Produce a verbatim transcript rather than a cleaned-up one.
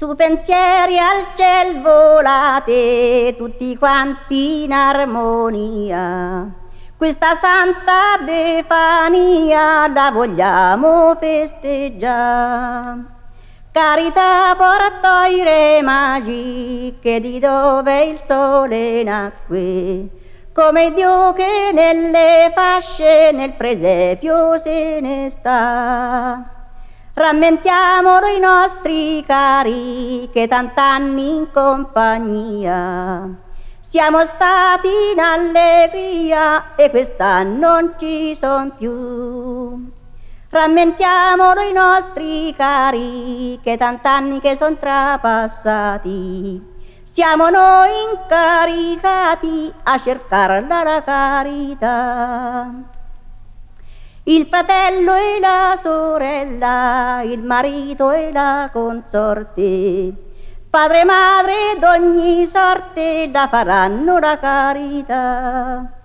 Su pensieri al ciel volate, tutti quanti in armonia. Questa Santa Befania la vogliamo festeggiare. Carità portò i re magi, che di dove il sole nacque, come Dio che nelle fasce nel presepio se ne sta. Rammentiamolo i nostri cari, che tant'anni in compagnia siamo stati in allegria e quest'anno non ci son più. Rammentiamolo i nostri cari, che tant'anni che son trapassati, siamo noi incaricati a cercarla la carità. Il fratello e la sorella, il marito e la consorte, padre e madre d'ogni sorte la faranno la carità.